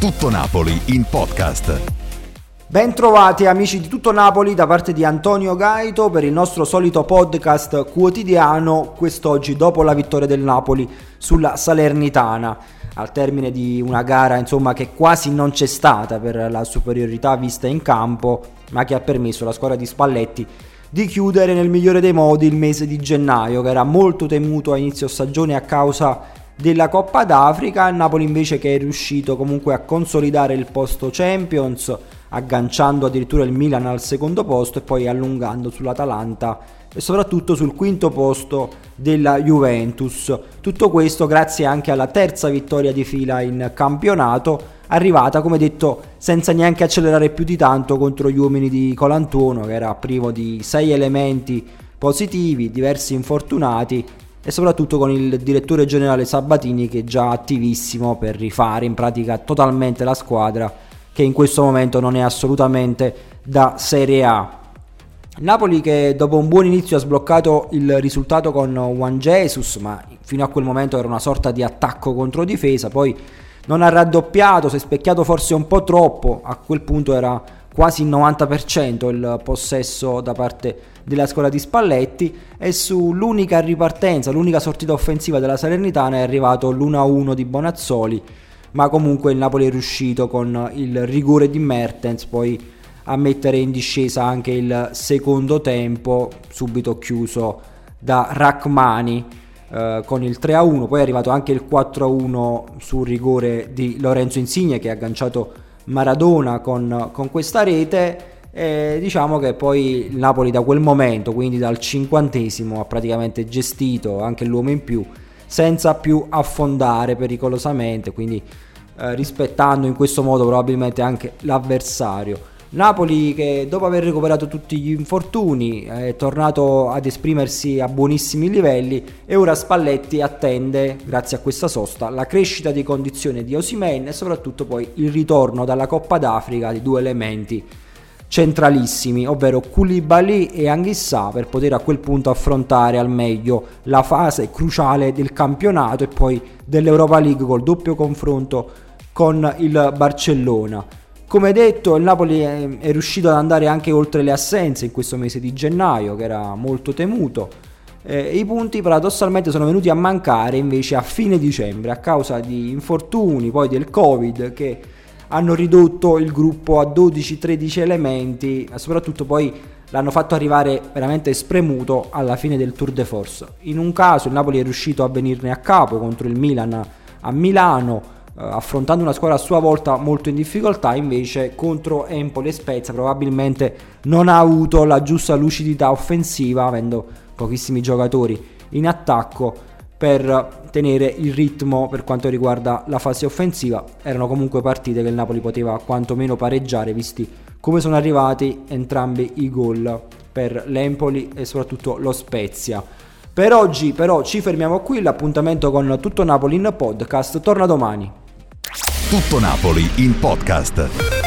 Tutto Napoli in podcast. Ben trovati amici di Tutto Napoli da parte di Antonio Gaito per il nostro solito podcast quotidiano, quest'oggi dopo la vittoria del Napoli sulla Salernitana, al termine di una gara che quasi non c'è stata per la superiorità vista in campo, ma che ha permesso alla squadra di Spalletti di chiudere nel migliore dei modi il mese di gennaio, che era molto temuto a inizio stagione a causa della Coppa d'Africa. Il Napoli invece che è riuscito comunque a consolidare il posto Champions, agganciando addirittura il Milan al secondo posto e poi allungando sull'Atalanta e soprattutto sul quinto posto della Juventus. Tutto questo grazie anche alla terza vittoria di fila in campionato, arrivata come detto senza neanche accelerare più di tanto contro gli uomini di Colantuono, che era privo di 6 elementi positivi, diversi infortunati e soprattutto con il direttore generale Sabatini che è già attivissimo per rifare in pratica totalmente la squadra, che in questo momento non è assolutamente da Serie A. Napoli che dopo un buon inizio ha sbloccato il risultato con Juan Jesus, ma fino a quel momento era una sorta di attacco contro difesa, poi non ha raddoppiato, si è specchiato forse un po' troppo, a quel punto era quasi il 90% il possesso da parte della squadra di Spalletti, e sull'unica ripartenza, l'unica sortita offensiva della Salernitana è arrivato l'1-1 di Bonazzoli, ma comunque il Napoli è riuscito con il rigore di Mertens poi a mettere in discesa anche il secondo tempo, subito chiuso da Rachmani con il 3-1, poi è arrivato anche il 4-1 sul rigore di Lorenzo Insigne che ha agganciato Maradona con questa rete. Diciamo che poi il Napoli da quel momento, quindi dal 50esimo, ha praticamente gestito anche l'uomo in più senza più affondare pericolosamente, quindi rispettando in questo modo probabilmente anche l'avversario. Napoli che dopo aver recuperato tutti gli infortuni è tornato ad esprimersi a buonissimi livelli e ora Spalletti attende, grazie a questa sosta, la crescita di condizione di Osimhen e soprattutto poi il ritorno dalla Coppa d'Africa di due elementi centralissimi, ovvero Koulibaly e Anguissa, per poter a quel punto affrontare al meglio la fase cruciale del campionato e poi dell'Europa League col doppio confronto con il Barcellona. Come detto, il Napoli è riuscito ad andare anche oltre le assenze in questo mese di gennaio, che era molto temuto. I punti paradossalmente sono venuti a mancare invece a fine dicembre a causa di infortuni, poi del Covid, che hanno ridotto il gruppo a 12-13 elementi e soprattutto poi l'hanno fatto arrivare veramente spremuto alla fine del Tour de Force. In un caso il Napoli è riuscito a venirne a capo contro il Milan a Milano, affrontando una squadra a sua volta molto in difficoltà, invece contro Empoli e Spezia probabilmente non ha avuto la giusta lucidità offensiva, avendo pochissimi giocatori in attacco per tenere il ritmo per quanto riguarda la fase offensiva. Erano comunque partite che il Napoli poteva quantomeno pareggiare, visti come sono arrivati entrambi i gol per l'Empoli e soprattutto lo Spezia. Per oggi però ci fermiamo qui, l'appuntamento con Tutto Napoli in podcast torna domani. Tutto Napoli in podcast.